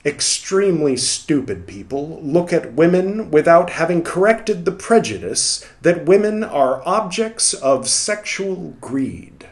Extremely stupid people look at women without having corrected the prejudice that women are objects of sexual greed.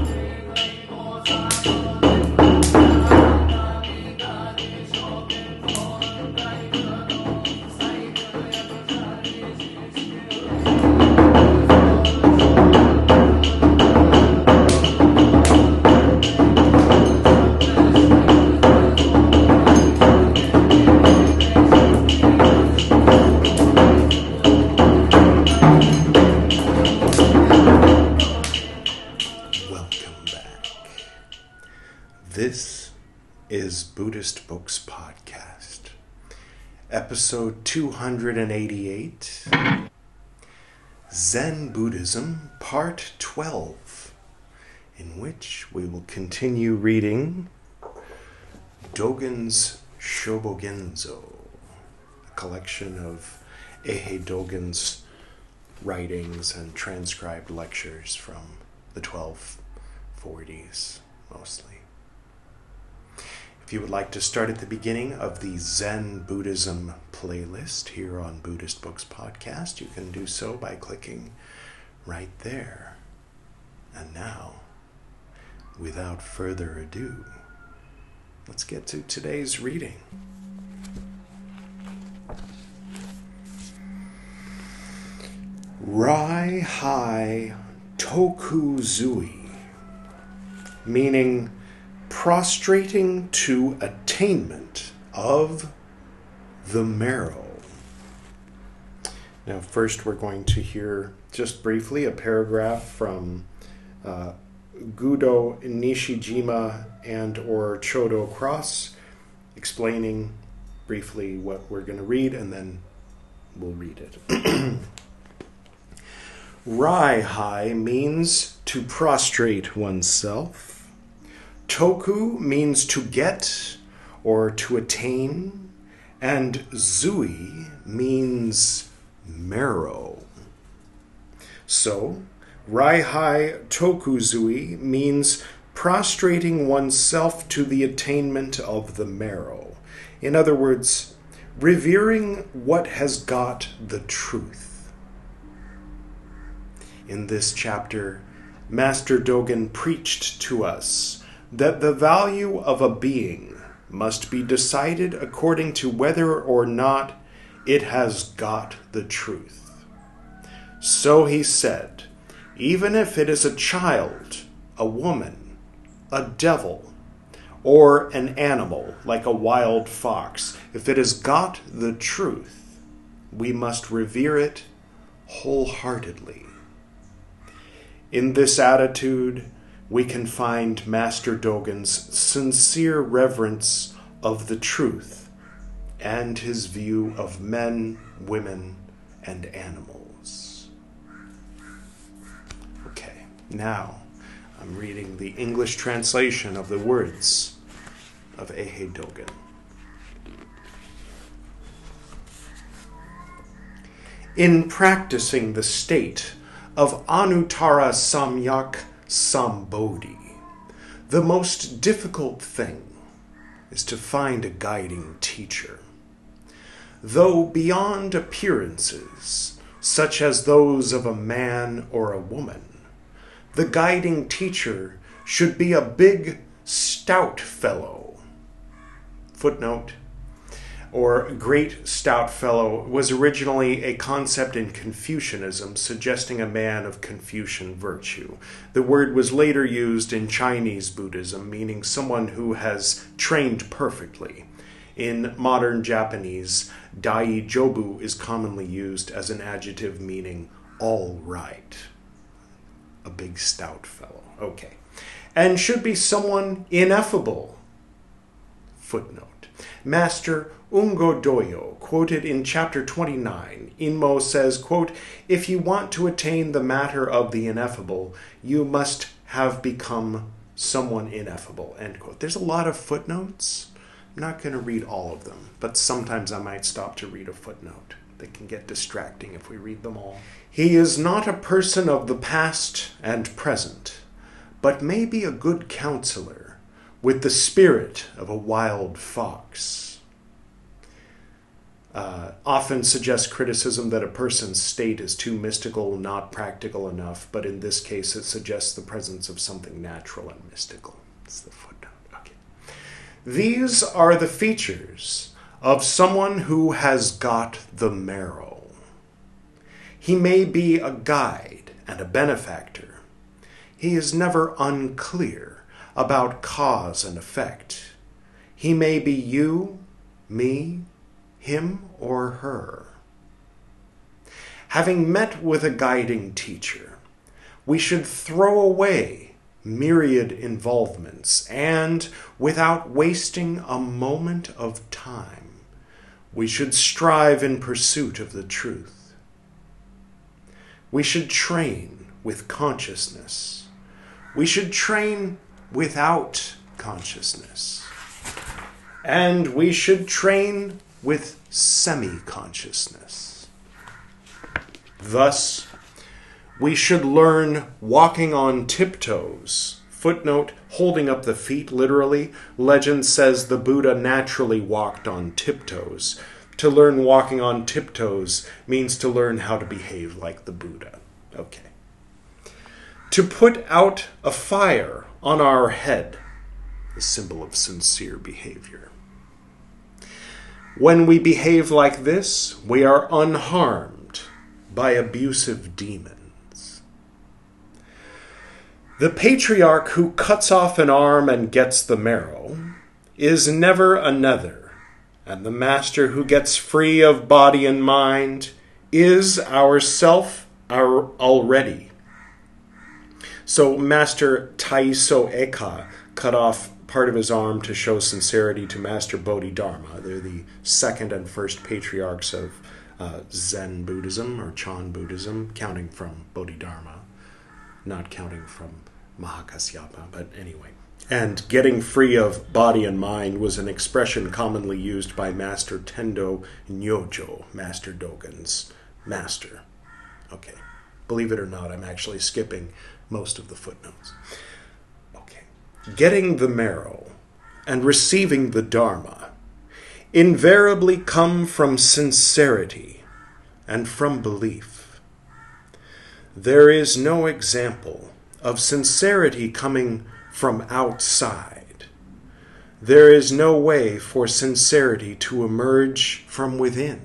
This is Buddhist Books Podcast, episode 288, Zen Buddhism, part 12, in which we will continue reading Dogen's Shobogenzo, a collection of Eihei Dogen's writings and transcribed lectures from the 1240s, mostly. If you would like to start at the beginning of the Zen Buddhism playlist here on Buddhist Books Podcast, you can do so by clicking right there. And now, without further ado, let's get to today's reading. Rai Hai Toku Zui, meaning prostrating to attainment of the marrow. Now, first we're going to hear just briefly a paragraph from Gudo Nishijima and or Chodo Cross, explaining briefly what we're going to read, and then we'll read it. Rai Hai means to prostrate oneself. Toku means to get or to attain, and Zui means marrow. So, Rai Hai Toku Zui means prostrating oneself to the attainment of the marrow. In other words, revering what has got the truth. In this chapter, Master Dogen preached to us that the value of a being must be decided according to whether or not it has got the truth. So he said, even if it is a child, a woman, a devil, or an animal like a wild fox, if it has got the truth, we must revere it wholeheartedly. In this attitude, we can find Master Dogen's sincere reverence of the truth and his view of men, women, and animals. Okay, now I'm reading the English translation of the words of Eihei Dogen. In practicing the state of Anuttara Samyak Sambodhi, the most difficult thing is to find a guiding teacher. Though beyond appearances, such as those of a man or a woman, the guiding teacher should be a big, stout fellow. Footnote, or great stout fellow, was originally a concept in Confucianism suggesting a man of Confucian virtue. The word was later used in Chinese Buddhism, meaning someone who has trained perfectly. In modern Japanese, daijobu is commonly used as an adjective meaning all right. A big stout fellow. Okay. And should be someone ineffable. Footnote. Master Ungo Doyo, quoted in chapter 29, Inmo says, quote, if you want to attain the matter of the ineffable, you must have become someone ineffable, end quote. There's a lot of footnotes. I'm not going to read all of them, but sometimes I might stop to read a footnote. They can get distracting if we read them all. He is not a person of the past and present, but may be a good counselor with the spirit of a wild fox. often suggests criticism that a person's state is too mystical, not practical enough, but in this case it suggests the presence of something natural and mystical. It's the footnote. Okay. These are the features of someone who has got the marrow. He may be a guide and a benefactor. He is never unclear about cause and effect. He may be you, me, him, or her. Having met with a guiding teacher, we should throw away myriad involvements and, without wasting a moment of time, we should strive in pursuit of the truth. We should train with consciousness. We should train without consciousness. And we should train with semi-consciousness. Thus, we should learn walking on tiptoes. Footnote, holding up the feet literally. Legend says the Buddha naturally walked on tiptoes. To learn walking on tiptoes means to learn how to behave like the Buddha. Okay. To put out a fire on our head, the symbol of sincere behavior. When we behave like this, we are unharmed by abusive demons. The patriarch who cuts off an arm and gets the marrow is never another, and the master who gets free of body and mind is ourself already. So Master Taiso Eka cut off part of his arm to show sincerity to Master Bodhidharma. They're the second and first patriarchs of Zen Buddhism or Chan Buddhism, counting from Bodhidharma, not counting from Mahakasyapa, but anyway. And getting free of body and mind was an expression commonly used by Master Tendo Nyojo, Master Dogen's master. Okay, believe it or not, I'm actually skipping most of the footnotes. Getting the marrow and receiving the Dharma invariably come from sincerity and from belief. There is no example of sincerity coming from outside. There is no way for sincerity to emerge from within.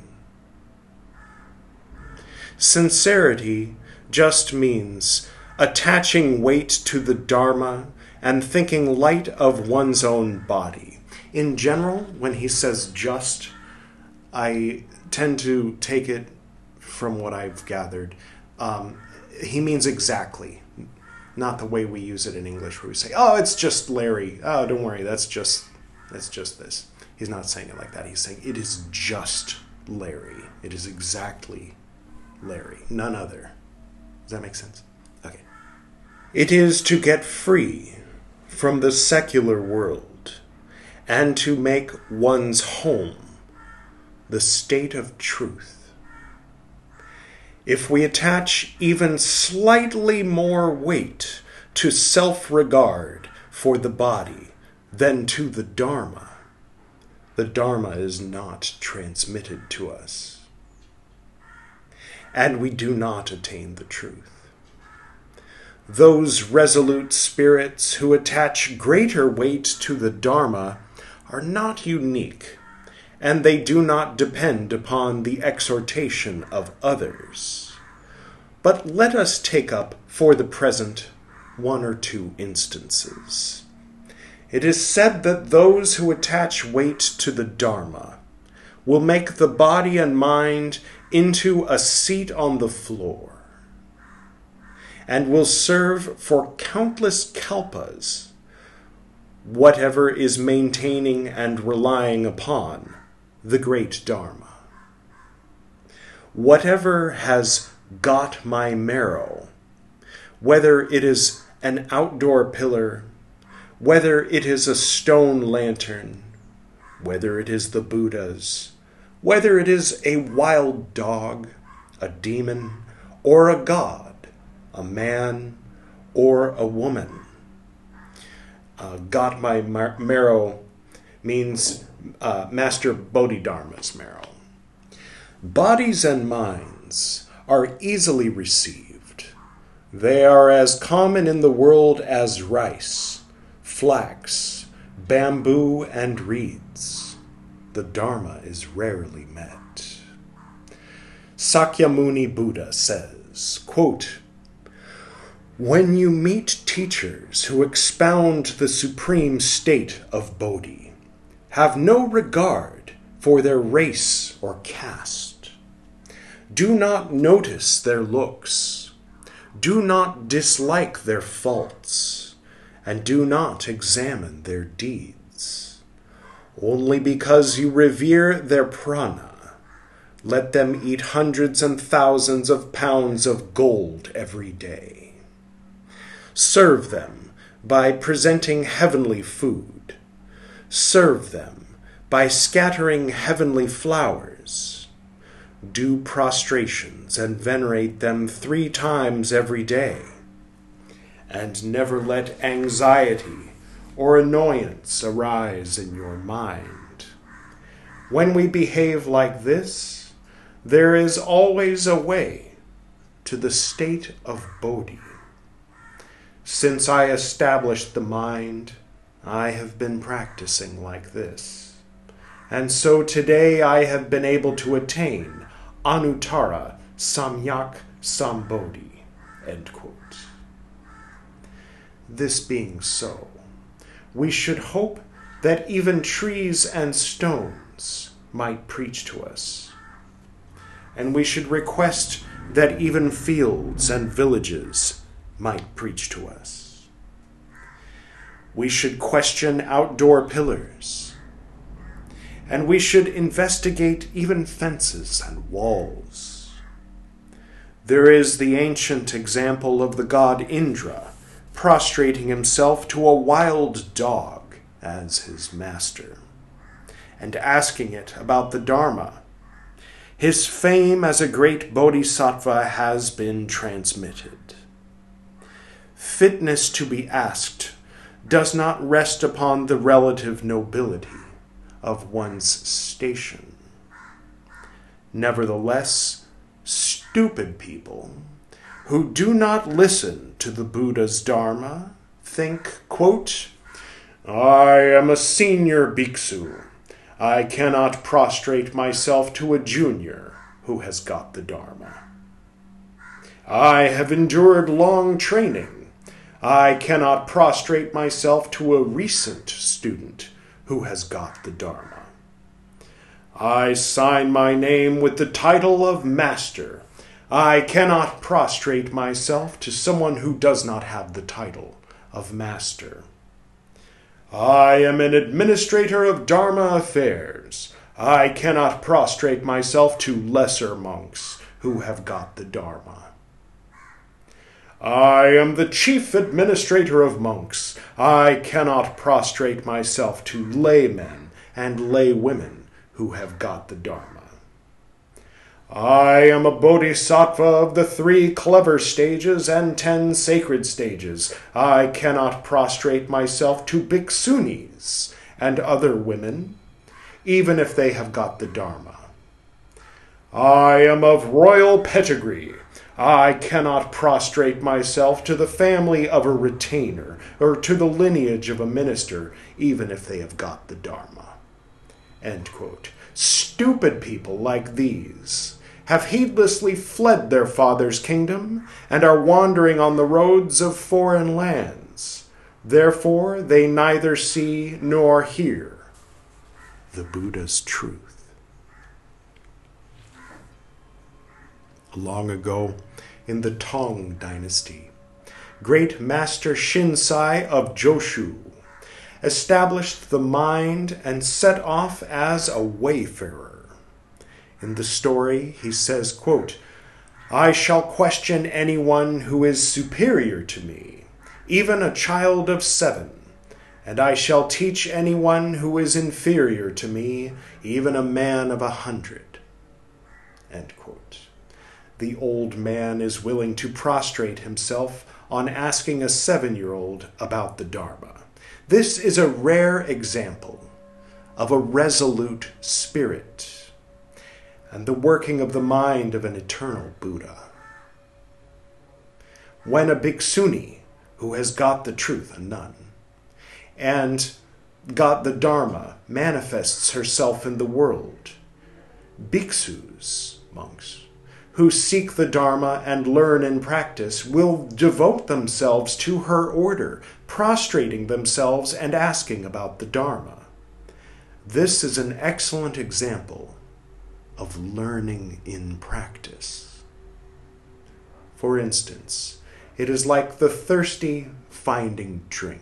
Sincerity just means attaching weight to the Dharma and thinking light of one's own body. In general, when he says just, I tend to take it from what I've gathered. He means exactly, not the way we use it in English where we say, oh, it's just Larry. Oh, don't worry, that's just this. He's not saying it like that. He's saying it is just Larry. It is exactly Larry, none other. Does that make sense? Okay. It is to get free from the secular world and to make one's home the state of truth. If we attach even slightly more weight to self-regard for the body than to the Dharma is not transmitted to us. And we do not attain the truth. Those resolute spirits who attach greater weight to the Dharma are not unique, and they do not depend upon the exhortation of others. But let us take up, for the present, one or two instances. It is said that those who attach weight to the Dharma will make the body and mind into a seat on the floor, and will serve for countless kalpas, whatever is maintaining and relying upon the great Dharma. Whatever has got my marrow, whether it is an outdoor pillar, whether it is a stone lantern, whether it is the Buddhas, whether it is a wild dog, a demon, or a god, a man, or a woman. Got my marrow means Master Bodhidharma's marrow. Bodies and minds are easily received. They are as common in the world as rice, flax, bamboo, and reeds. The Dharma is rarely met. Sakyamuni Buddha says, quote, "When you meet teachers who expound the supreme state of Bodhi, have no regard for their race or caste. Do not notice their looks. Do not dislike their faults, and do not examine their deeds. Only because you revere their prana, let them eat hundreds and thousands of pounds of gold every day. Serve them by presenting heavenly food. Serve them by scattering heavenly flowers. Do prostrations and venerate them 3 times every day. And never let anxiety or annoyance arise in your mind. When we behave like this, there is always a way to the state of Bodhi. Since I established the mind, I have been practicing like this. And so today I have been able to attain Anuttara Samyak Sambodhi." End quote. This being so, we should hope that even trees and stones might preach to us. And we should request that even fields and villages might preach to us. We should question outdoor pillars. And we should investigate even fences and walls. There is the ancient example of the god Indra prostrating himself to a wild dog as his master, and asking it about the Dharma. His fame as a great bodhisattva has been transmitted. Fitness to be asked does not rest upon the relative nobility of one's station. Nevertheless, stupid people who do not listen to the Buddha's Dharma think, quote, "I am a senior bhiksu. I cannot prostrate myself to a junior who has got the Dharma. I have endured long training. I cannot prostrate myself to a recent student who has got the Dharma. I sign my name with the title of Master. I cannot prostrate myself to someone who does not have the title of Master. I am an administrator of Dharma affairs. I cannot prostrate myself to lesser monks who have got the Dharma. I am the chief administrator of monks. I cannot prostrate myself to laymen and laywomen who have got the Dharma. I am a bodhisattva of the 3 clever stages and 10 sacred stages. I cannot prostrate myself to bhikshunis and other women, even if they have got the Dharma. I am of royal pedigree. I cannot prostrate myself to the family of a retainer or to the lineage of a minister, even if they have got the Dharma." End quote. Stupid people like these have heedlessly fled their father's kingdom and are wandering on the roads of foreign lands. Therefore, they neither see nor hear the Buddha's truth. Long ago, in the Tang dynasty, great Master Shinsai of Joshu established the mind and set off as a wayfarer. In the story, he says, quote, "I shall question anyone who is superior to me, even a child of 7, and I shall teach anyone who is inferior to me, even a man of 100. End quote. The old man is willing to prostrate himself on asking a 7-year-old about the Dharma. This is a rare example of a resolute spirit. and the working of the mind of an eternal Buddha. When a bhikkhuni who has got the truth, a nun, and got the Dharma, manifests herself in the world, bhikshus, monks, who seek the Dharma and learn and practice will devote themselves to her order, prostrating themselves and asking about the Dharma. This is an excellent example of learning in practice. For instance, it is like the thirsty finding drink.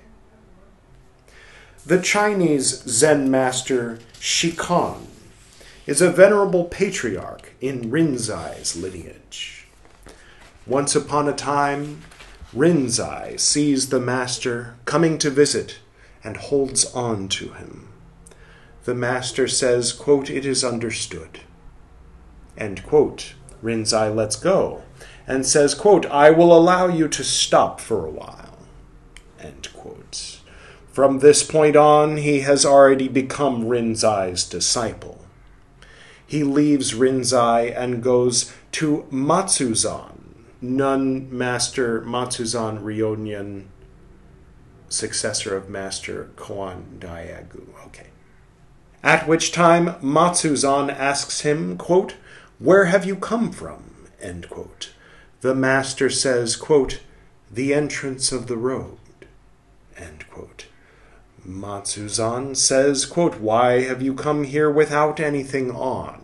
The Chinese Zen master Shikan is a venerable patriarch in Rinzai's lineage. Once upon a time, Rinzai sees the master coming to visit and holds on to him. The master says, quote, "It is understood." End quote. Rinzai lets go and says, quote, "I will allow you to stop for a while." End quote. From this point on, he has already become Rinzai's disciple. He leaves Rinzai and goes to Matsuzan, nun master Matsuzan Ryonen, successor of master Koan Daigu. Okay. At which time Matsuzan asks him, quote, "Where have you come from?" End quote. The master says, quote, "The entrance of the road." End quote. Matsuzan says, quote, "Why have you come here without anything on?"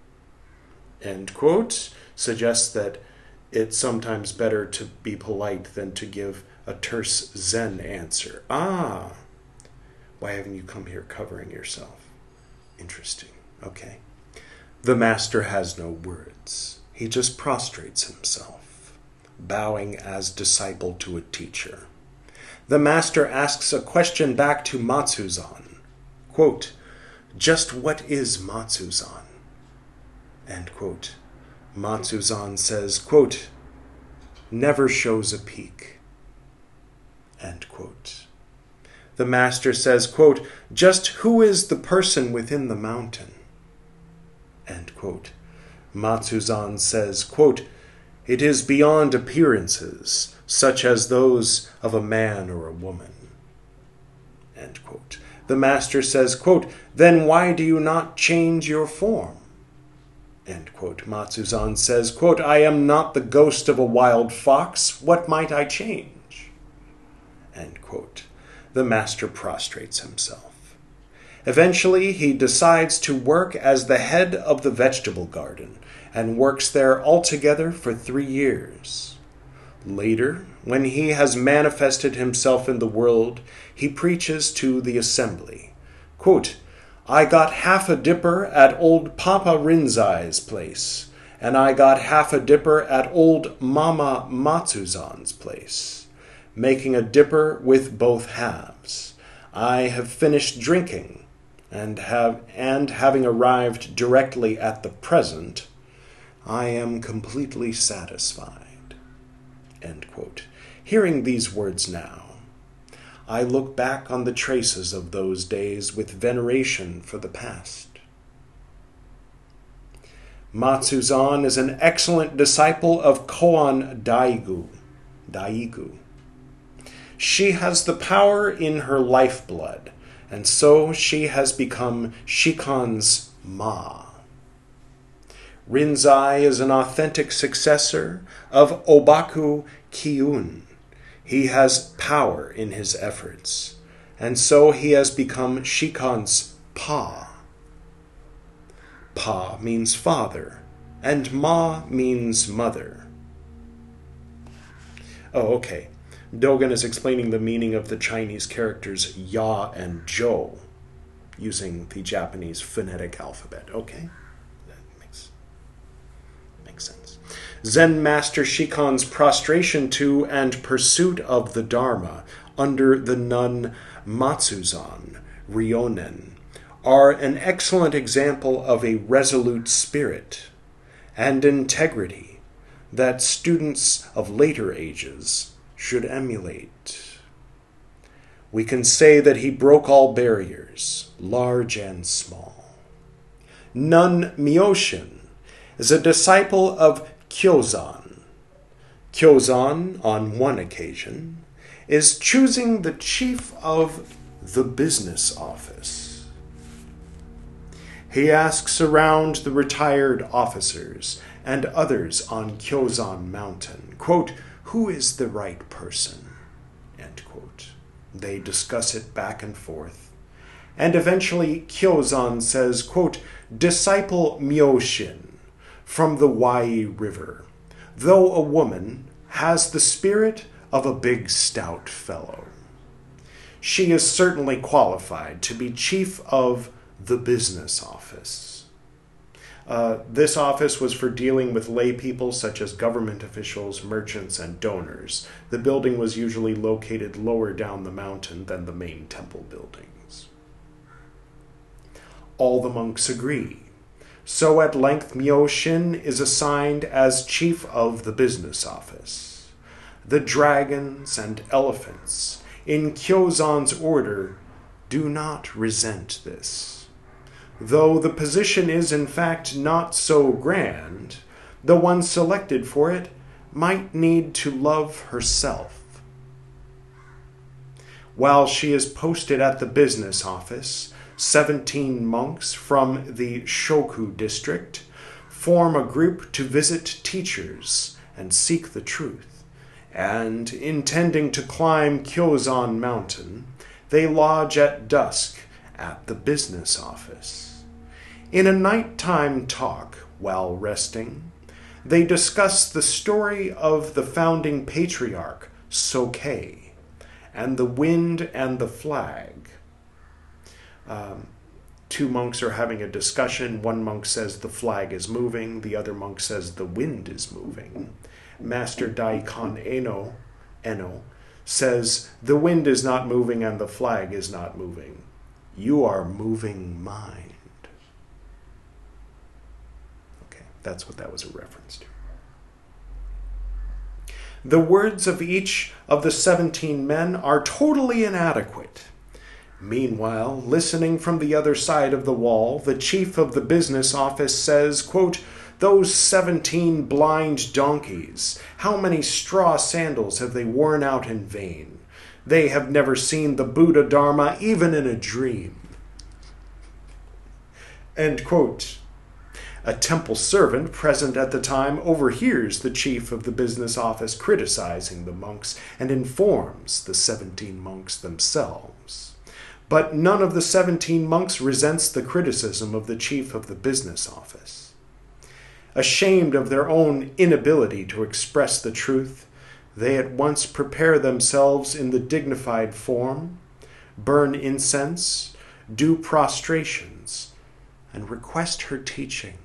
End quote. Suggests that it's sometimes better to be polite than to give a terse Zen answer. Ah, why haven't you come here covering yourself? Interesting. Okay. The master has no words. He just prostrates himself, bowing as disciple to a teacher. The master asks a question back to Matsuzan. Quote, "Just what is Matsuzan?" End quote. Matsuzan says, quote, "Never shows a peak." End quote. The master says, quote, "Just who is the person within the mountain?" End quote. Matsuzan says, quote, "It is beyond appearances, such as those of a man or a woman." End quote. The master says, quote, "Then why do you not change your form?" End quote. Matsuzan says, quote, "I am not the ghost of a wild fox. What might I change?" End quote. The master prostrates himself. Eventually, he decides to work as the head of the vegetable garden and works there altogether for 3 years. Later, when he has manifested himself in the world, he preaches to the assembly. Quote, "I got half a dipper at old Papa Rinzai's place, and I got half a dipper at old Mama Matsuzan's place, making a dipper with both halves. I have finished drinking, and having arrived directly at the present, I am completely satisfied." End quote. Hearing these words now, I look back on the traces of those days with veneration for the past. Matsuzan is an excellent disciple of Koan Daigu. She has the power in her lifeblood, and so she has become Shikan's Ma. Rinzai is an authentic successor of Obaku Kyun. He has power in his efforts, and so he has become Shikan's Pa. Pa means father, and Ma means mother. Oh, okay. Dogen is explaining the meaning of the Chinese characters Ya and Jo using the Japanese phonetic alphabet. Okay, that makes sense. Zen Master Shikan's prostration to and pursuit of the Dharma under the nun Matsuzan Ryonen are an excellent example of a resolute spirit and integrity that students of later ages should emulate. We can say that he broke all barriers, large and small. Nun Myoshin is a disciple of Kyozan. Kyozan, on one occasion, is choosing the chief of the business office. He asks around the retired officers and others on Kyozan Mountain, quote, "Who is the right person?" End quote. They discuss it back and forth. And eventually Kyozan says, quote, "Disciple Myoshin from the Wai River, though a woman, has the spirit of a big stout fellow. She is certainly qualified to be chief of the business office." This office was for dealing with lay people such as government officials, merchants, and donors. The building was usually located lower down the mountain than the main temple buildings. All the monks agree. So at length Myoshin is assigned as chief of the business office. The dragons and elephants in Kyozan's order do not resent this. Though the position is in fact not so grand, the one selected for it might need to love herself. While she is posted at the business office, 17 monks from the Shoku district form a group to visit teachers and seek the truth, and, intending to climb Kyozan Mountain, they lodge at dusk at the business office. In a nighttime talk, while resting, they discuss the story of the founding patriarch, Sokei, and the wind and the flag. Two monks are having a discussion. One monk says the flag is moving. The other monk says the wind is moving. Master Daikon Eno says, "The wind is not moving and the flag is not moving. You are moving mind." Okay, that's what that was a reference to. The words of each of the 17 men are totally inadequate. Meanwhile, listening from the other side of the wall, the chief of the business office says, quote, "Those 17 blind donkeys, how many straw sandals have they worn out in vain? They have never seen the Buddha Dharma even in a dream." End quote. A temple servant present at the time overhears the chief of the business office criticizing the monks and informs the 17 monks themselves. But none of the 17 monks resents the criticism of the chief of the business office. Ashamed of their own inability to express the truth, they at once prepare themselves in the dignified form, burn incense, do prostrations, and request her teaching.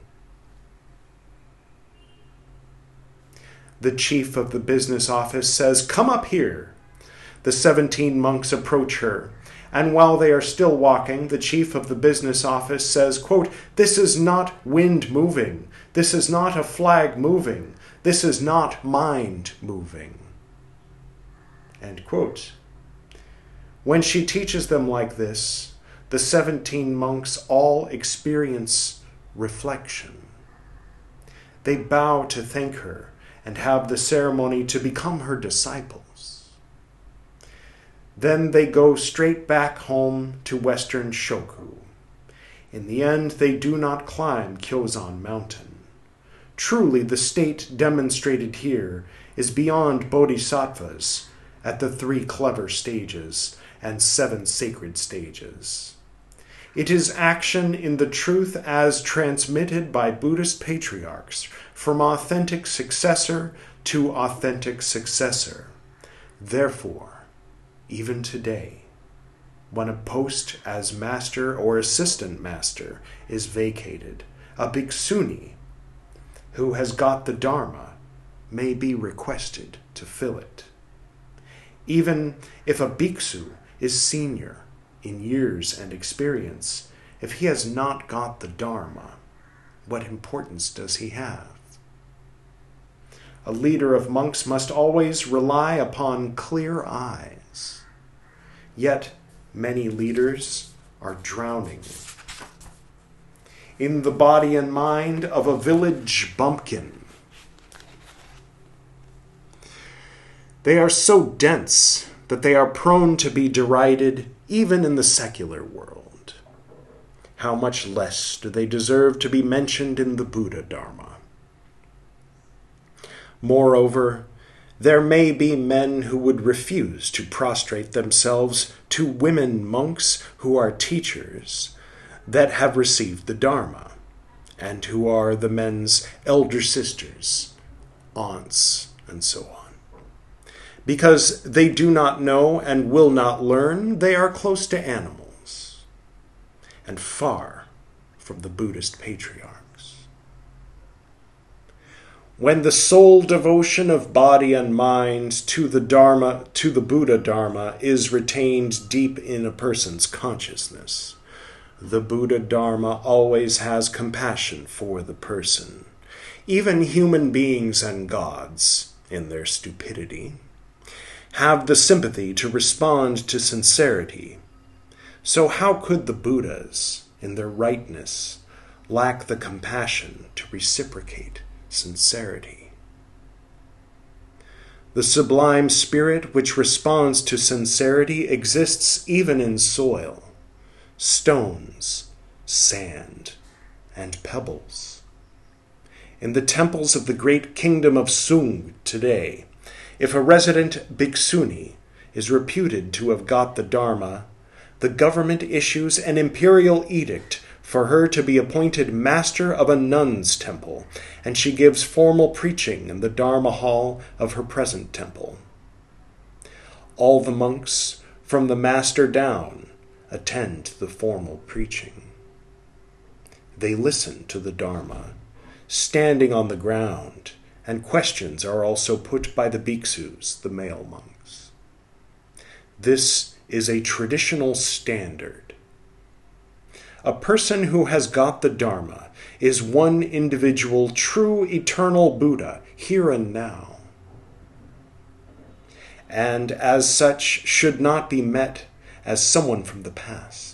The chief of the business office says, "Come up here." The 17 monks approach her, and while they are still walking, the chief of the business office says, quote, "This is not wind moving. This is not a flag moving. This is not mind moving." End quote. When she teaches them like this, the 17 monks all experience reflection. They bow to thank her and have the ceremony to become her disciples. Then they go straight back home to Western Shoku. In the end, they do not climb Kyozan Mountain. Truly, the state demonstrated here is beyond bodhisattvas at the 3 clever stages and 7 sacred stages. It is action in the truth as transmitted by Buddhist patriarchs from authentic successor to authentic successor. Therefore, even today, when a post as master or assistant master is vacated, a bhikkhuni who has got the Dharma may be requested to fill it. Even if a bhiksu is senior in years and experience, if he has not got the Dharma, what importance does he have? A leader of monks must always rely upon clear eyes. Yet many leaders are drowning. in the body and mind of a village bumpkin. They are so dense that they are prone to be derided even in the secular world. How much less do they deserve to be mentioned in the Buddha Dharma? Moreover, there may be men who would refuse to prostrate themselves to women monks who are teachers that have received the Dharma, and who are the men's elder sisters, aunts, and so on. Because they do not know and will not learn, they are close to animals, and far from the Buddhist patriarchs. When the sole devotion of body and mind to the Dharma, to the Buddha Dharma, is retained deep in a person's consciousness, the Buddha Dharma always has compassion for the person. Even human beings and gods, in their stupidity, have the sympathy to respond to sincerity. So how could the Buddhas, in their rightness, lack the compassion to reciprocate sincerity? The sublime spirit which responds to sincerity exists even in soil, stones, sand, and pebbles. In the temples of the great kingdom of Sung today, if a resident bhikshuni is reputed to have got the Dharma, the government issues an imperial edict for her to be appointed master of a nun's temple, and she gives formal preaching in the Dharma hall of her present temple. All the monks, from the master down, attend the formal preaching. They listen to the Dharma, standing on the ground, and questions are also put by the bhikshus, the male monks. This is a traditional standard. A person who has got the Dharma is one individual, true eternal Buddha, here and now, and as such should not be met as someone from the past.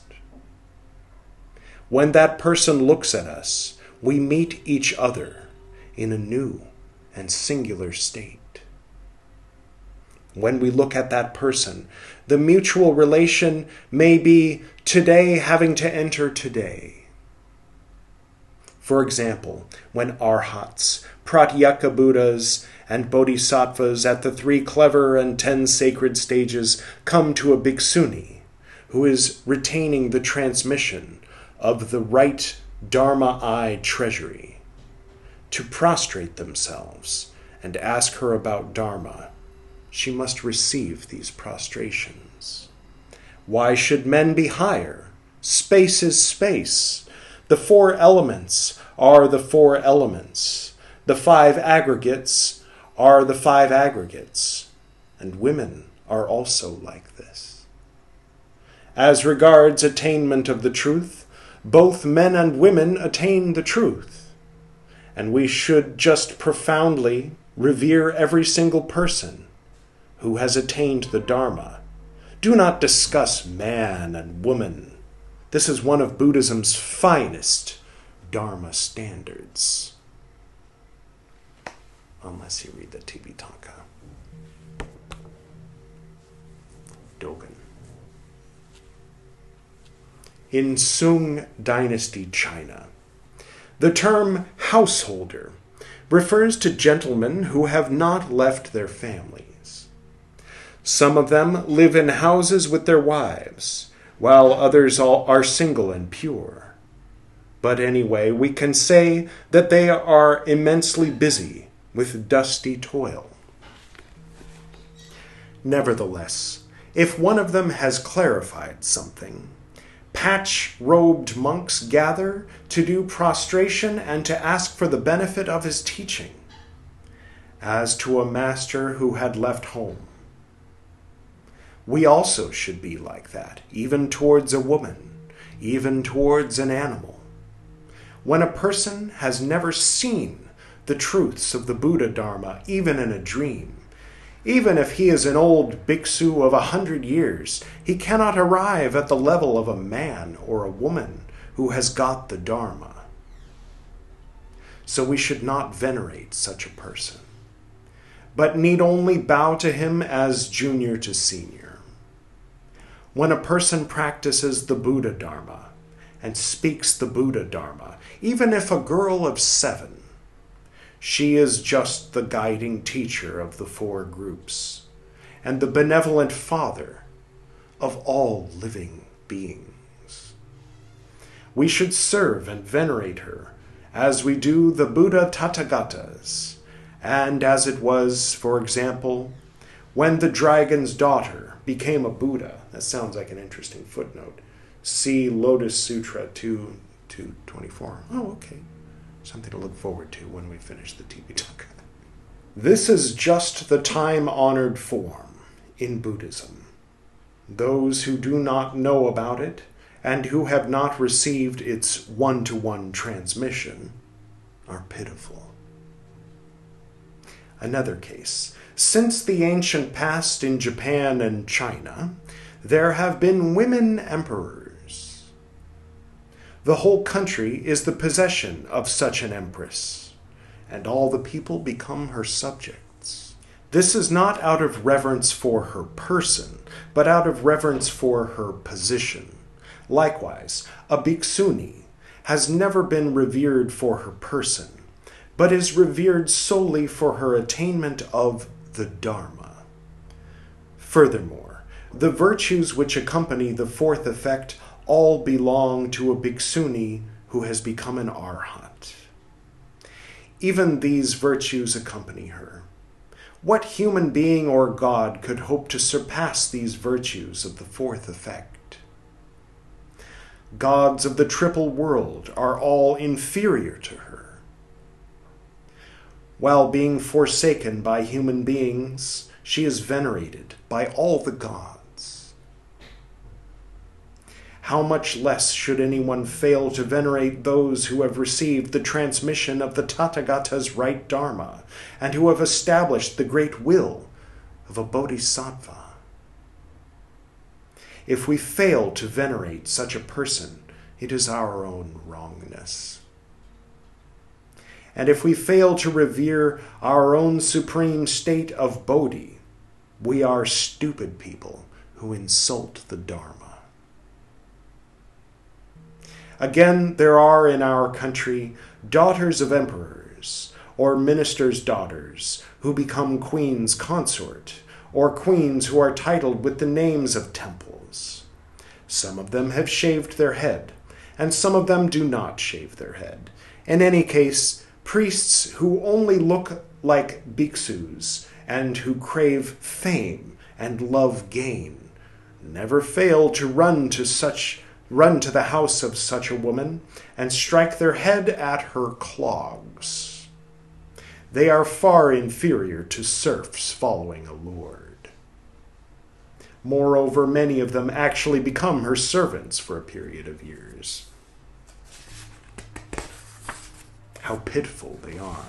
When that person looks at us, we meet each other in a new and singular state. When we look at that person, the mutual relation may be today having to enter today. For example, when arhats, pratyeka Buddhas, and bodhisattvas at the 3 clever and 10 sacred stages come to a bhikshuni who is retaining the transmission of the right Dharma eye treasury, to prostrate themselves and ask her about Dharma, she must receive these prostrations. Why should men be higher? Space is space. The 4 elements are the 4 elements. The 5 aggregates are the 5 aggregates. And women are also like this. As regards attainment of the truth, both men and women attain the truth. And we should just profoundly revere every single person who has attained the Dharma. Do not discuss man and woman. This is one of Buddhism's finest Dharma standards. Unless you read the Tipitaka. Dogen. In Sung Dynasty China, the term householder refers to gentlemen who have not left their families. Some of them live in houses with their wives, while others are single and pure. But anyway, we can say that they are immensely busy with dusty toil. Nevertheless, if one of them has clarified something, patch-robed monks gather to do prostration and to ask for the benefit of his teaching, as to a master who had left home. We also should be like that, even towards a woman, even towards an animal. When a person has never seen the truths of the Buddha Dharma, even in a dream, even if he is an old bhiksu of 100 years, he cannot arrive at the level of a man or a woman who has got the Dharma. so we should not venerate such a person, but need only bow to him as junior to senior. When a person practices the Buddha Dharma and speaks the Buddha Dharma, even if a girl of 7, she is just the guiding teacher of the 4 groups and the benevolent father of all living beings. We should serve and venerate her as we do the Buddha Tathagatas, and as it was, for example, when the dragon's daughter became a Buddha. That sounds like an interesting footnote. See Lotus Sutra 2.24. Oh, okay. Something to look forward to when we finish the Tipitaka. This is just the time-honored form in Buddhism. Those who do not know about it and who have not received its one-to-one transmission are pitiful. Another case. Since the ancient past in Japan and China, there have been women emperors. The whole country is the possession of such an empress, and all the people become her subjects. This is not out of reverence for her person, but out of reverence for her position. Likewise, a bhikkhuni has never been revered for her person, but is revered solely for her attainment of the Dharma. Furthermore, the virtues which accompany the 4th effect all belong to a bhikkhuni who has become an arhat. Even these virtues accompany her. What human being or God could hope to surpass these virtues of the 4th effect? Gods of the triple world are all inferior to her. While being forsaken by human beings, she is venerated by all the gods. How much less should anyone fail to venerate those who have received the transmission of the Tathagata's right Dharma and who have established the great will of a bodhisattva? If we fail to venerate such a person, it is our own wrongness. And if we fail to revere our own supreme state of Bodhi, we are stupid people who insult the Dharma. Again, there are in our country daughters of emperors, or ministers' daughters, who become queens consort, or queens who are titled with the names of temples. Some of them have shaved their head, and some of them do not shave their head. In any case, priests who only look like bhikkhus and who crave fame and love gain never fail to run to the house of such a woman and strike their head at her clogs. They are far inferior to serfs following a lord. Moreover, many of them actually become her servants for a period of years. How pitiful they are.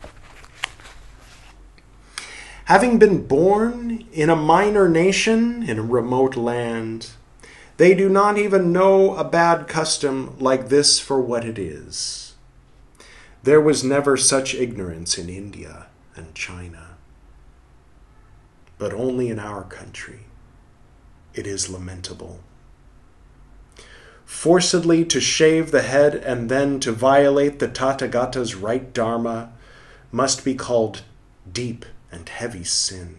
Having been born in a minor nation in a remote land, they do not even know a bad custom like this for what it is. There was never such ignorance in India and China, but only in our country. It is lamentable. Forcedly to shave the head and then to violate the Tathagata's right Dharma must be called deep and heavy sin.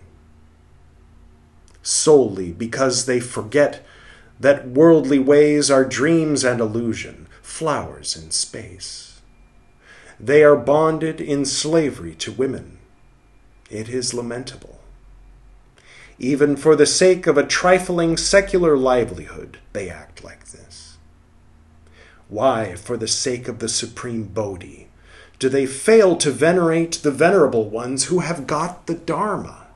Solely because they forget that worldly ways are dreams and illusion, flowers in space. They are bonded in slavery to women. It is lamentable. Even for the sake of a trifling secular livelihood, they act like this. Why, for the sake of the supreme Bodhi, do they fail to venerate the venerable ones who have got the Dharma?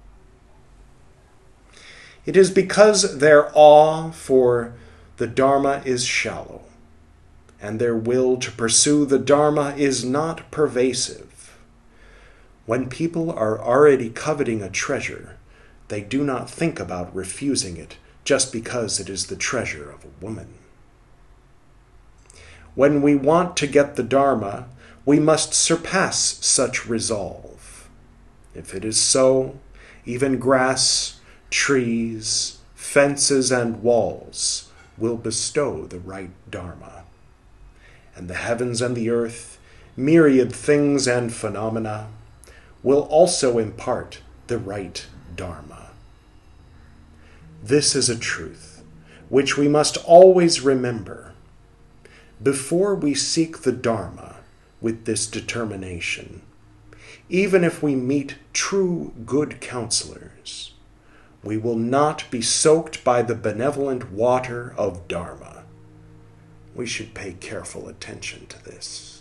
It is because their awe for the Dharma is shallow, and their will to pursue the Dharma is not pervasive. When people are already coveting a treasure, they do not think about refusing it just because it is the treasure of a woman. When we want to get the Dharma, we must surpass such resolve. If it is so, even grass, trees, fences, and walls will bestow the right Dharma. And the heavens and the earth, myriad things and phenomena, will also impart the right Dharma. This is a truth which we must always remember. Before we seek the Dharma with this determination, even if we meet true good counselors, we will not be soaked by the benevolent water of Dharma. We should pay careful attention to this.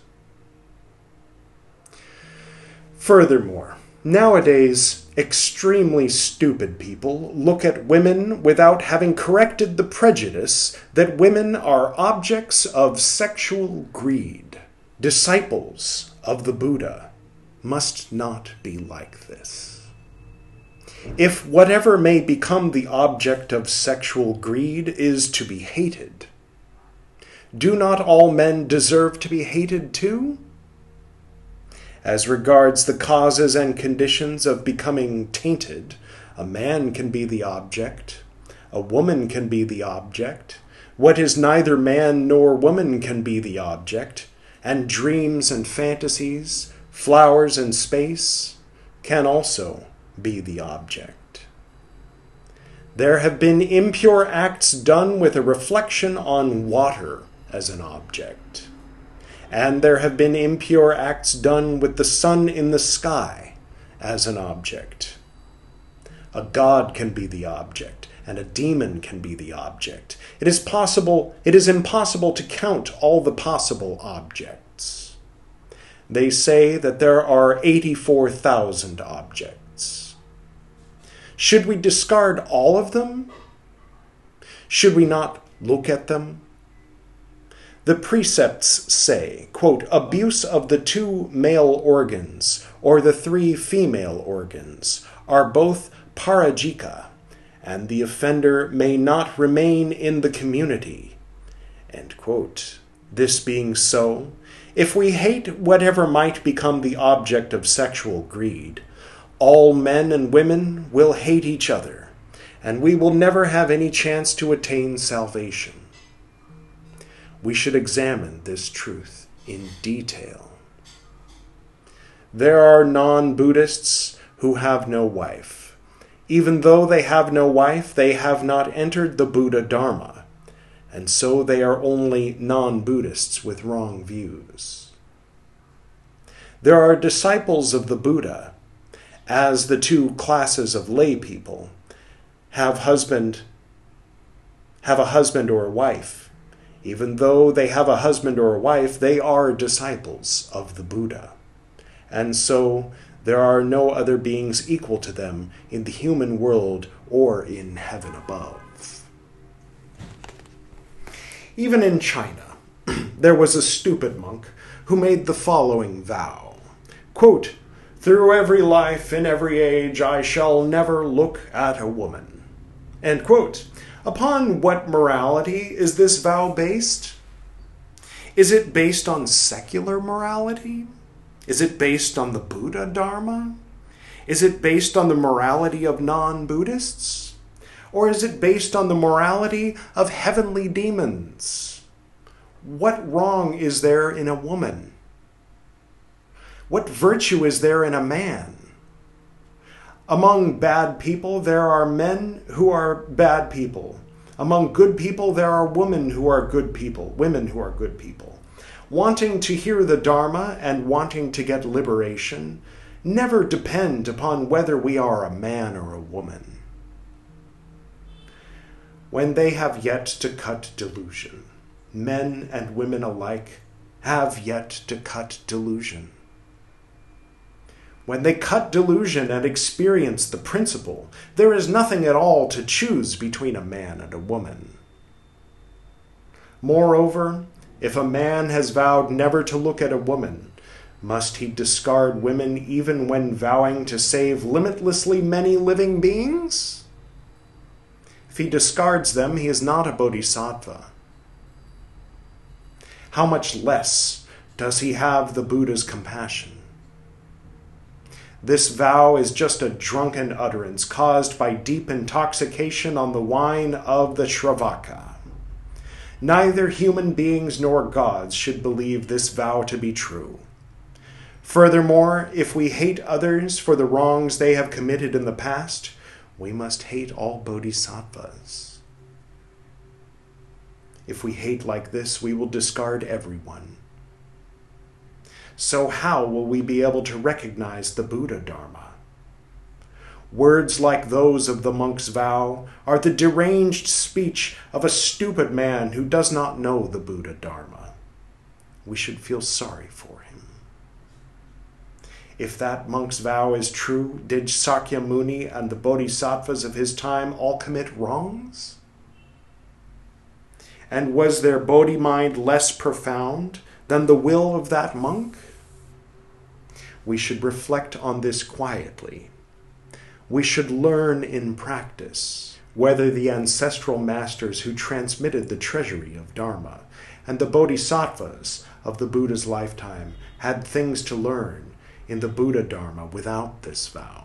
Furthermore, nowadays, extremely stupid people look at women without having corrected the prejudice that women are objects of sexual greed. Disciples of the Buddha must not be like this. If whatever may become the object of sexual greed is to be hated, do not all men deserve to be hated too? As regards the causes and conditions of becoming tainted, a man can be the object, a woman can be the object, what is neither man nor woman can be the object, and dreams and fantasies, flowers and space can also be the object. There have been impure acts done with a reflection on water as an object. And there have been impure acts done with the sun in the sky as an object. A god can be the object, and a demon can be the object. It is impossible to count all the possible objects. They say that there are 84,000 objects. Should we discard all of them? Should we not look at them? The precepts say, quote, abuse of the 2 male organs or the 3 female organs are both parajika, and the offender may not remain in the community. End quote. This being so, if we hate whatever might become the object of sexual greed, all men and women will hate each other, and we will never have any chance to attain salvation. We should examine this truth in detail. There are non-Buddhists who have no wife. Even though they have no wife, they have not entered the Buddha Dharma, and so they are only non-Buddhists with wrong views. There are disciples of the Buddha, as the 2 classes of lay people have a husband or a wife. Even though they have a husband or a wife, they are disciples of the Buddha. And so there are no other beings equal to them in the human world or in heaven above. Even in China, there was a stupid monk who made the following vow. Quote, through every life, in every age, I shall never look at a woman. End quote. Upon what morality is this vow based? Is it based on secular morality? Is it based on the Buddha Dharma? Is it based on the morality of non-Buddhists? Or is it based on the morality of heavenly demons? What wrong is there in a woman? What virtue is there in a man? Among bad people, there are men who are bad people. Among good people, there are women who are good people. Wanting to hear the Dharma and wanting to get liberation never depend upon whether we are a man or a woman. When they have yet to cut delusion, men and women alike have yet to cut delusion. When they cut delusion and experience the principle, there is nothing at all to choose between a man and a woman. Moreover, if a man has vowed never to look at a woman, must he discard women even when vowing to save limitlessly many living beings? If he discards them, he is not a bodhisattva. How much less Does he have the Buddha's compassion? This vow is just a drunken utterance caused by deep intoxication on the wine of the Shravaka. Neither human beings nor gods should believe this vow to be true. Furthermore, if we hate others for the wrongs they have committed in the past, we must hate all bodhisattvas. If we hate like this, we will discard everyone. So how will we be able to recognize the Buddha Dharma? Words like those of the monk's vow are the deranged speech of a stupid man who does not know the Buddha Dharma. We should feel sorry for him. If that monk's vow is true, did Sakyamuni and the bodhisattvas of his time all commit wrongs? And was their Bodhi mind less profound than the will of that monk? We should reflect on this quietly. We should learn in practice whether the ancestral masters who transmitted the treasury of Dharma and the bodhisattvas of the Buddha's lifetime had things to learn in the Buddha Dharma without this vow.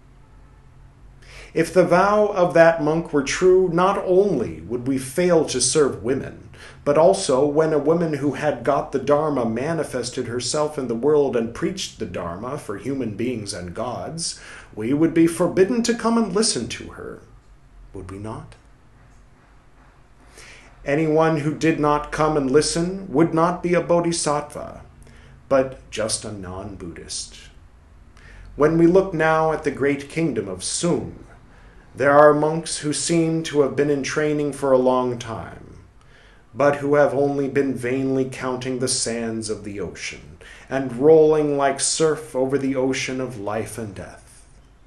If the vow of that monk were true, not only would we fail to serve women, but also when a woman who had got the Dharma manifested herself in the world and preached the Dharma for human beings and gods, we would be forbidden to come and listen to her, would we not? Anyone who did not come and listen would not be a bodhisattva, but just a non-Buddhist. When we look now at the great kingdom of Sung, there are monks who seem to have been in training for a long time, but who have only been vainly counting the sands of the ocean and rolling like surf over the ocean of life and death.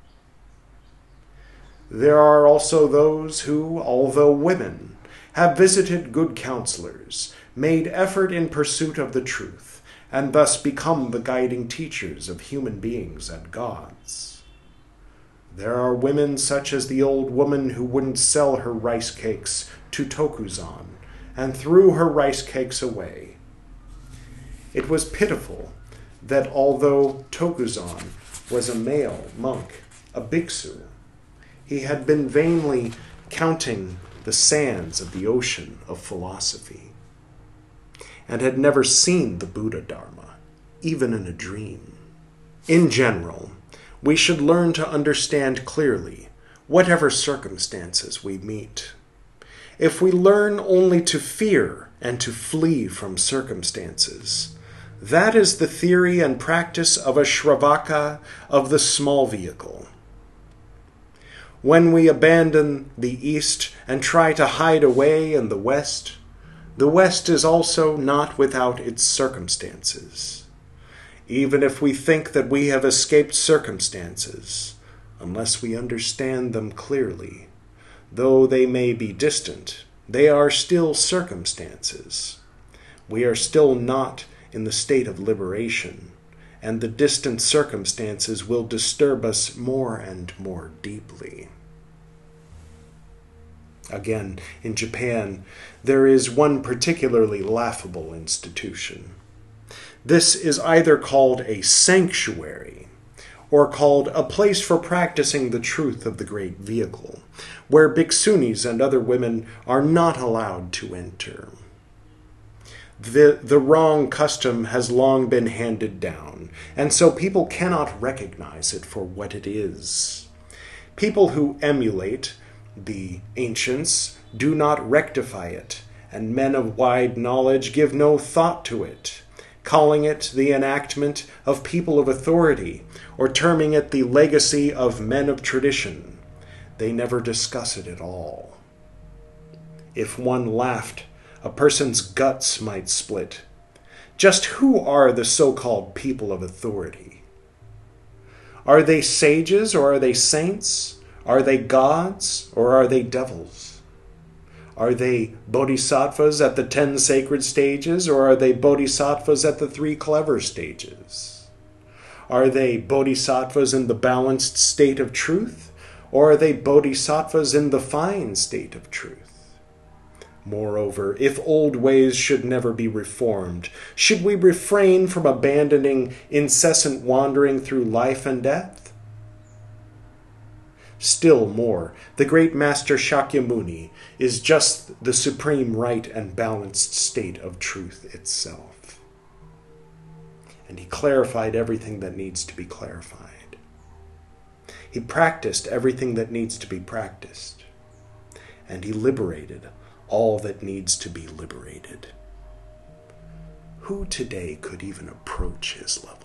There are also those who, although women, have visited good counselors, made effort in pursuit of the truth, and thus become the guiding teachers of human beings and gods. There are women such as the old woman who wouldn't sell her rice cakes to Tokuzan and threw her rice cakes away. It was pitiful that although Tokuzan was a male monk, a bhiksu, he had been vainly counting the sands of the ocean of philosophy and had never seen the Buddha Dharma, even in a dream. In general, we should learn to understand clearly whatever circumstances we meet. If we learn only to fear and to flee from circumstances, that is the theory and practice of a Shravaka of the small vehicle. When we abandon the East and try to hide away in the West is also not without its circumstances. Even if we think that we have escaped circumstances, unless we understand them clearly, though they may be distant, they are still circumstances. We are still not in the state of liberation, and the distant circumstances will disturb us more and more deeply. Again, in Japan, there is one particularly laughable institution. This is either called a sanctuary or called a place for practicing the truth of the great vehicle, where bhikshunis and other women are not allowed to enter. The wrong custom has long been handed down, and so people cannot recognize it for what it is. People who emulate the ancients do not rectify it, and men of wide knowledge give no thought to it, calling it the enactment of people of authority, or terming it the legacy of men of tradition. They never discuss it at all. If one laughed, a person's guts might split. Just who are the so-called people of authority? Are they sages or are they saints? Are they gods or are they devils? Are they bodhisattvas at the 10 sacred stages or are they bodhisattvas at the 3 clever stages? Are they bodhisattvas in the balanced state of truth or are they bodhisattvas in the fine state of truth? Moreover, if old ways should never be reformed, should we refrain from abandoning incessant wandering through life and death? Still more, the great master Shakyamuni is just the supreme right and balanced state of truth itself. And he clarified everything that needs to be clarified. He practiced everything that needs to be practiced. And he liberated all that needs to be liberated. Who today could even approach his level?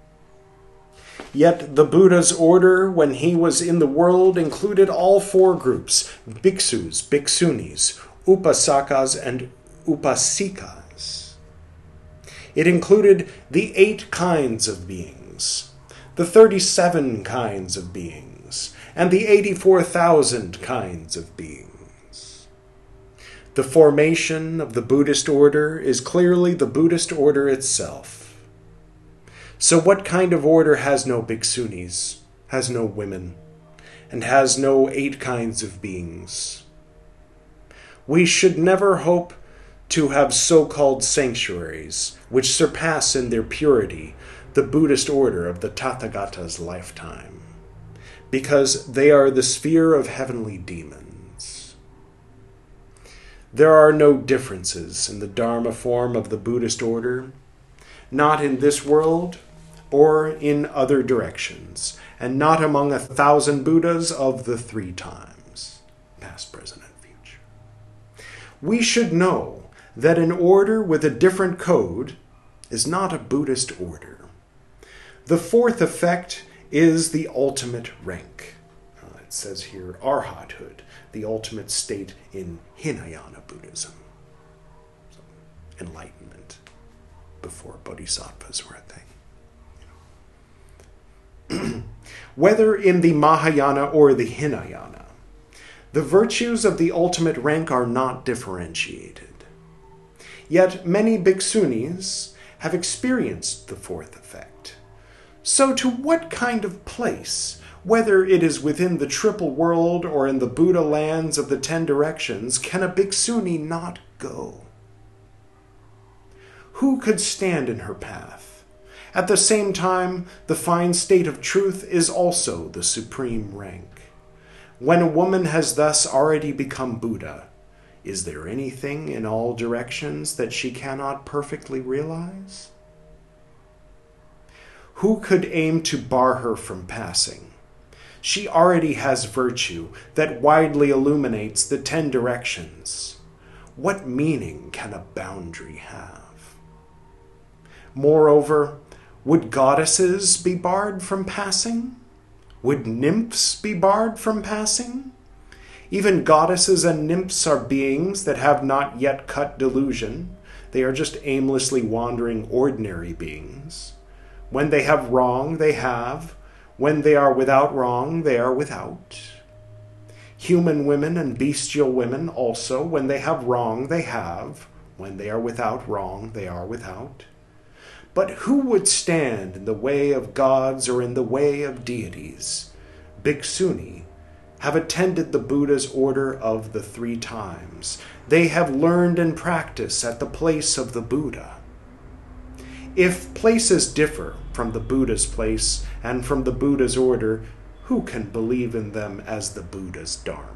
Yet the Buddha's order, when he was in the world, included all four groups: bhikshus, bhikshunis, upasakas, and upasikas. It included the 8 kinds of beings, the 37 kinds of beings, and the 84,000 kinds of beings. The formation of the Buddhist order is clearly the Buddhist order itself. So what kind of order has no bhikshunis, has no women, and has no 8 kinds of beings? We should never hope to have so-called sanctuaries which surpass in their purity the Buddhist order of the Tathagata's lifetime, because they are the sphere of heavenly demons. There are no differences in the Dharma form of the Buddhist order, not in this world or in other directions, and not among 1,000 Buddhas of the 3 times, past, present, and future. We should know that an order with a different code is not a Buddhist order. The 4th effect is the ultimate rank. It says here, arhathood, the ultimate state in Hinayana Buddhism. So, enlightenment before bodhisattvas were a thing. Whether in the Mahayana or the Hinayana, the virtues of the ultimate rank are not differentiated. Yet many bhikshunis have experienced the 4th effect. So to what kind of place, whether it is within the triple world or in the Buddha lands of the 10 directions, can a bhikshuni not go? Who could stand in her path? At the same time, the fine state of truth is also the supreme rank. When a woman has thus already become Buddha, is there anything in all directions that she cannot perfectly realize? Who could aim to bar her from passing? She already has virtue that widely illuminates the 10 directions. What meaning can a boundary have? Moreover, would goddesses be barred from passing? Would nymphs be barred from passing? Even goddesses and nymphs are beings that have not yet cut delusion. They are just aimlessly wandering ordinary beings. When they have wrong, they have. When they are without wrong, they are without. Human women and bestial women also, when they have wrong, they have. When they are without wrong, they are without. But who would stand in the way of gods or in the way of deities? Bhikshuni have attended the Buddha's order of the 3 times. They have learned and practiced at the place of the Buddha. If places differ from the Buddha's place and from the Buddha's order, who can believe in them as the Buddha's Dharma?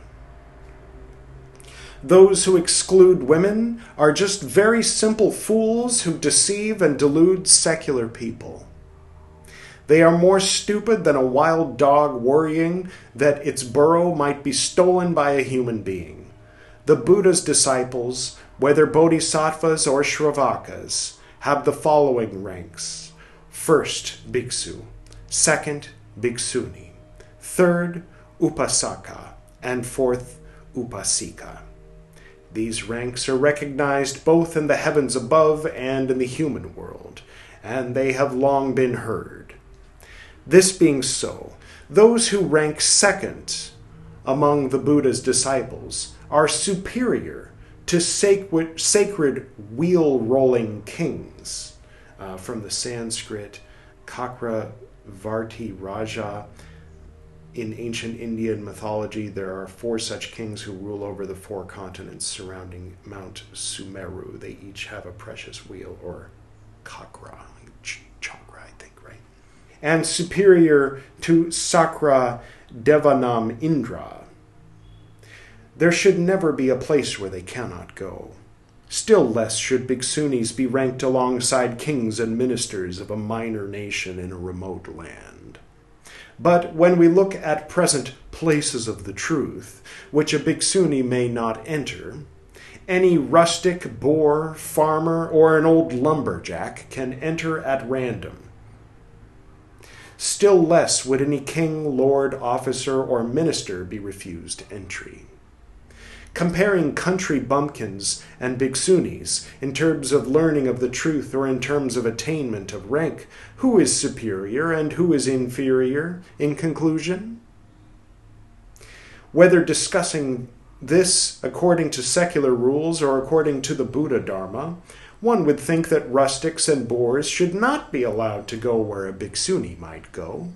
Those who exclude women are just very simple fools who deceive and delude secular people. They are more stupid than a wild dog worrying that its burrow might be stolen by a human being. The Buddha's disciples, whether bodhisattvas or shravakas, have the following ranks: 1st, bhiksu; 2nd, bhikshuni; 3rd, upasaka; and 4th, upasika. These ranks are recognized both in the heavens above and in the human world, and they have long been heard. This being so, those who rank 2nd among the Buddha's disciples are superior to sacred wheel-rolling kings, from the Sanskrit Chakravarti Raja. In ancient Indian mythology, there are 4 such kings who rule over the 4 continents surrounding Mount Sumeru. They each have a precious wheel, or chakra, I think, right? And superior to Sakra Devanam Indra, there should never be a place where they cannot go. Still less should Bhiksunis be ranked alongside kings and ministers of a minor nation in a remote land. But when we look at present places of the truth, which a Bhiksuni may not enter, any rustic, boor, farmer, or an old lumberjack can enter at random. Still less would any king, lord, officer, or minister be refused entry. Comparing country bumpkins and Bhiksunis in terms of learning of the truth or in terms of attainment of rank, who is superior and who is inferior in conclusion? Whether discussing this according to secular rules or according to the Buddha Dharma, one would think that rustics and boors should not be allowed to go where a Bhikshuni might go.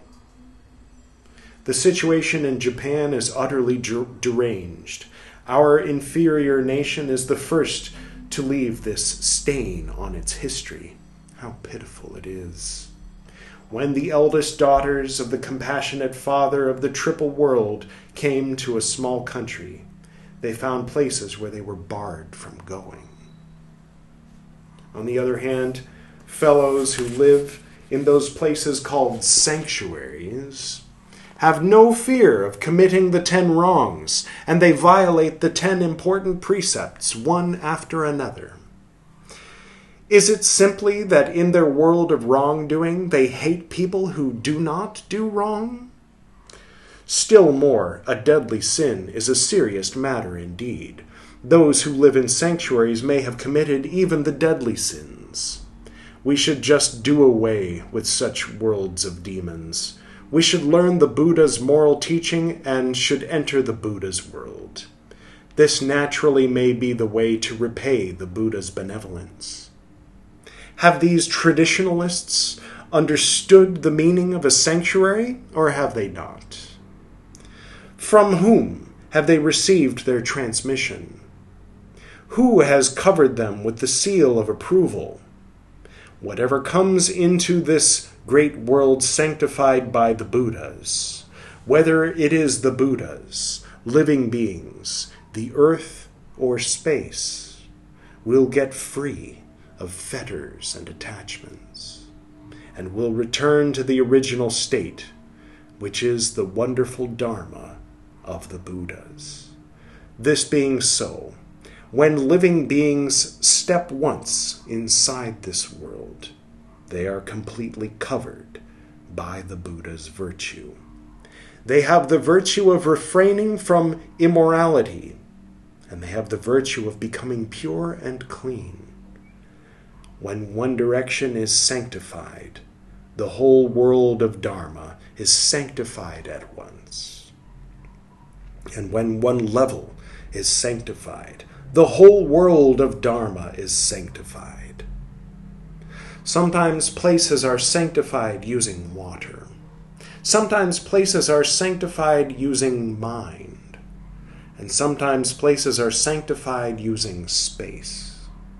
The situation in Japan is utterly deranged. Our inferior nation is the first to leave this stain on its history. How pitiful it is. When the eldest daughters of the compassionate Father of the triple world came to a small country, they found places where they were barred from going. On the other hand, fellows who live in those places called sanctuaries have no fear of committing the 10 wrongs, and they violate the 10 important precepts one after another. Is it simply that in their world of wrongdoing they hate people who do not do wrong? Still more, a deadly sin is a serious matter indeed. Those who live in sanctuaries may have committed even the deadly sins. We should just do away with such worlds of demons. We should learn the Buddha's moral teaching and should enter the Buddha's world. This naturally may be the way to repay the Buddha's benevolence. Have these traditionalists understood the meaning of a sanctuary, or have they not? From whom have they received their transmission? Who has covered them with the seal of approval? Whatever comes into this great world sanctified by the Buddhas, whether it is the Buddhas, living beings, the earth, or space, will get free of fetters and attachments, and will return to the original state, which is the wonderful Dharma of the Buddhas. This being so, when living beings step once inside this world, they are completely covered by the Buddha's virtue. They have the virtue of refraining from immorality, and they have the virtue of becoming pure and clean. When one direction is sanctified, the whole world of Dharma is sanctified at once. And when one level is sanctified, the whole world of Dharma is sanctified. Sometimes places are sanctified using water. Sometimes places are sanctified using mind. And sometimes places are sanctified using space.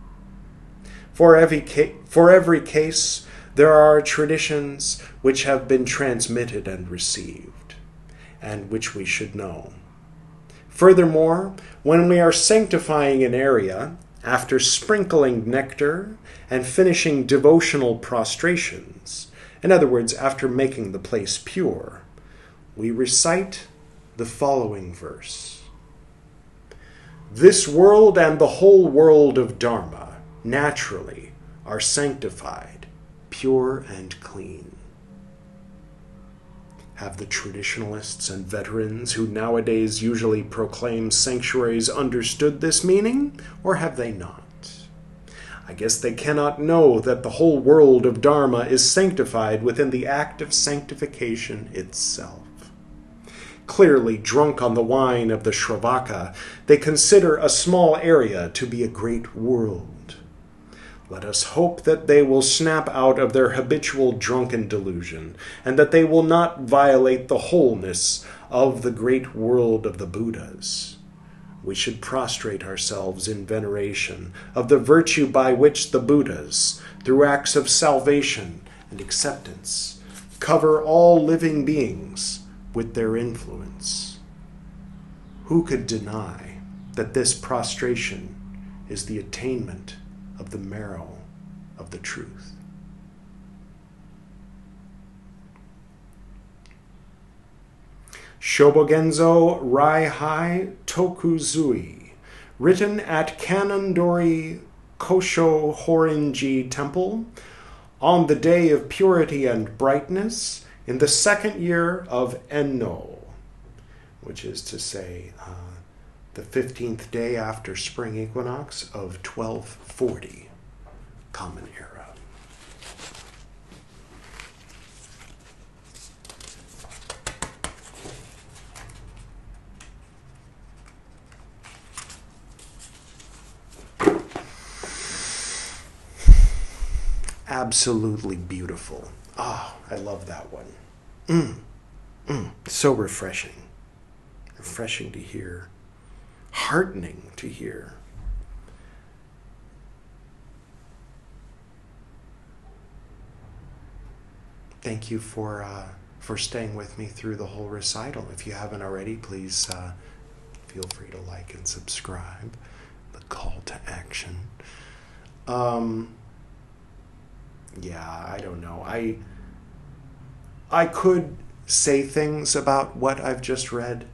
For every case, there are traditions which have been transmitted and received, and which we should know. Furthermore, when we are sanctifying an area, after sprinkling nectar and finishing devotional prostrations, in other words, after making the place pure, we recite the following verse. This world and the whole world of Dharma naturally are sanctified, pure and clean. Have the traditionalists and veterans who nowadays usually proclaim sanctuaries understood this meaning, or have they not? I guess they cannot know that the whole world of Dharma is sanctified within the act of sanctification itself. Clearly drunk on the wine of the Shravaka, they consider a small area to be a great world. Let us hope that they will snap out of their habitual drunken delusion, and that they will not violate the wholeness of the great world of the Buddhas. We should prostrate ourselves in veneration of the virtue by which the Buddhas, through acts of salvation and acceptance, cover all living beings with their influence. Who could deny that this prostration is the attainment of the marrow of the truth? Shobogenzo Raihai Tokuzui, written at Kanondori Kosho Horinji Temple on the day of purity and brightness in the second year of Enno, which is to say the 15th day after spring equinox of 1240 Common Era. Absolutely beautiful. Oh, I love that one. So refreshing. Refreshing to hear. Heartening to hear. Thank you for staying with me through the whole recital. If you haven't already, please feel free to like and subscribe. The call to action. Yeah, I don't know. I could say things about what I've just read,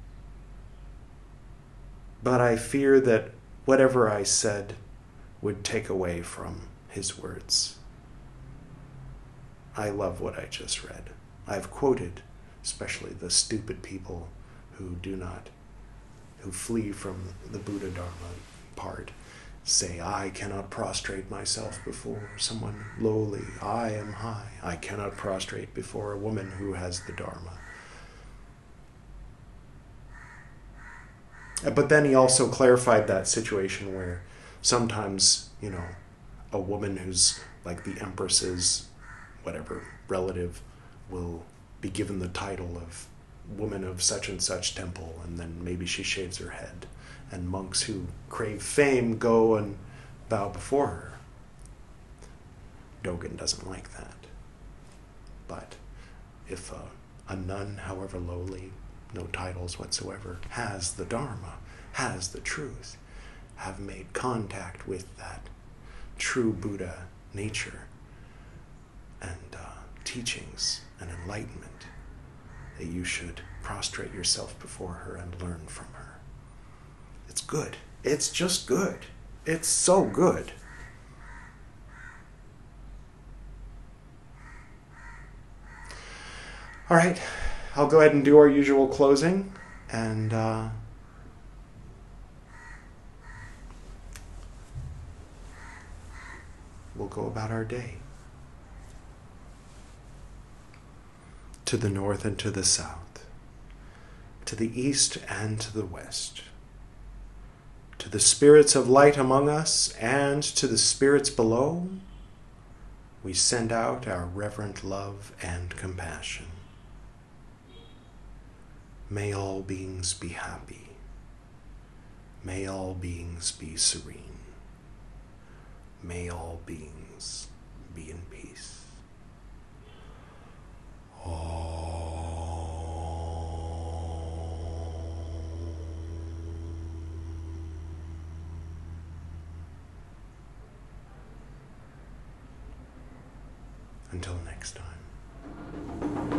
but I fear that whatever I said would take away from his words. I love what I just read. I've quoted, especially the stupid people who flee from the Buddha Dharma part, say, I cannot prostrate myself before someone lowly. I am high. I cannot prostrate before a woman who has the Dharma. But then he also clarified that situation where sometimes, a woman who's like the empress's, whatever, relative will be given the title of woman of such and such temple, and then maybe she shaves her head. And monks who crave fame go and bow before her. Dogen doesn't like that. But if a nun, however lowly, no titles whatsoever, has the Dharma, has the truth, have made contact with that true Buddha nature and teachings and enlightenment, that you should prostrate yourself before her and learn from her. It's good. It's just good. It's so good. All right, I'll go ahead and do our usual closing, and we'll go about our day. To the north and to the south, to the east and to the west, to the spirits of light among us and to the spirits below, we send out our reverent love and compassion. May all beings be happy. May all beings be serene. May all beings be in peace. Until next time.